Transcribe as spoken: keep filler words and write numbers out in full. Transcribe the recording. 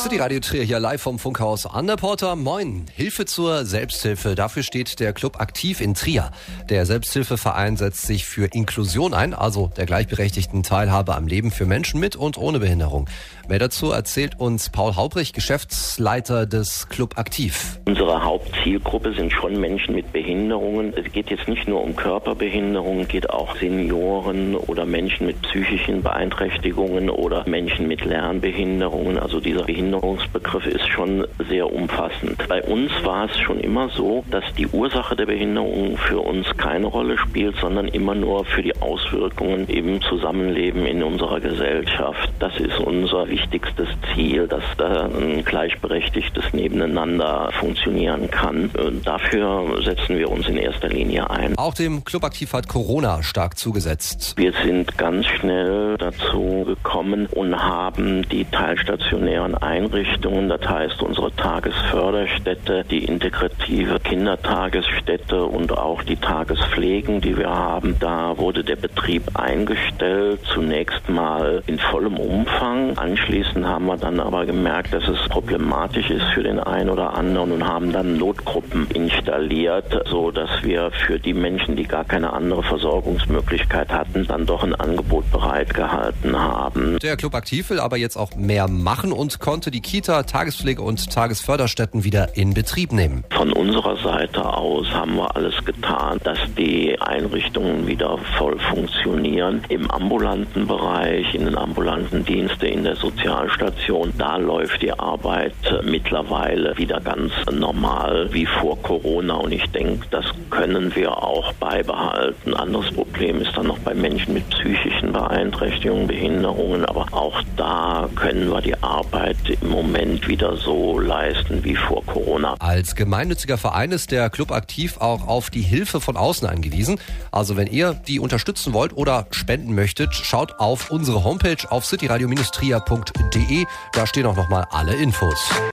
City Radio Trier hier live vom Funkhaus an der Porta. Moin. Hilfe zur Selbsthilfe. Dafür steht der Club aktiv in Trier. Der Selbsthilfeverein setzt sich für Inklusion ein, also der gleichberechtigten Teilhabe am Leben für Menschen mit und ohne Behinderung. Mehr dazu erzählt uns Paul Haubrich, Geschäftsleiter des Club aktiv. Unsere Hauptzielgruppe sind schon Menschen mit Behinderungen. Es geht jetzt nicht nur um Körperbehinderungen, es geht auch Senioren oder Menschen mit psychischen Beeinträchtigungen oder Menschen mit Lernbehinderungen. Also dieser Behinderungsbegriff ist schon sehr umfassend. Bei uns war es schon immer so, dass die Ursache der Behinderung für uns keine Rolle spielt, sondern immer nur für die Auswirkungen im Zusammenleben in unserer Gesellschaft. Das ist unser wichtigstes Ziel, dass da ein gleichberechtigtes Nebeneinander funktionieren kann. Und dafür setzen wir uns in erster Linie ein. Auch dem Club aktiv hat Corona stark zugesetzt. Wir sind ganz schnell dazu gekommen und haben die teilstationären Einrichtungen, das heißt unsere Tagesförderstätte, die integrative Kindertagesstätte und auch die Tagespflegen, die wir haben, da wurde der Betrieb eingestellt, zunächst mal in vollem Umfang. Anschließend haben wir dann aber gemerkt, dass es problematisch ist für den einen oder anderen und haben dann Notgruppen installiert, so dass wir für die Menschen, die gar keine andere Versorgungsmöglichkeit hatten, dann doch ein Angebot bereitgehalten haben. Der Club aktiv will aber jetzt auch mehr machen und konnte die Kita, Tagespflege und Tagesförderstätten wieder in Betrieb nehmen. Von unserer Seite aus haben wir alles getan, dass die Einrichtungen wieder voll funktionieren. Im ambulanten Bereich, in den ambulanten Diensten, in der Sozialstation, da läuft die Arbeit mittlerweile wieder ganz normal wie vor Corona und ich denke, das können wir auch beibehalten. Anderes Problem ist dann noch bei Menschen mit psychischen Beeinträchtigungen, Behinderungen, aber auch da können wir die Arbeit im Moment wieder so leisten wie vor Corona. Als gemeinnütziger Verein ist der Club aktiv auch auf die Hilfe von außen angewiesen. Also wenn ihr die unterstützen wollt oder spenden möchtet, schaut auf unsere Homepage auf cityradio Bindestrich trier punkt de. Da stehen auch nochmal alle Infos.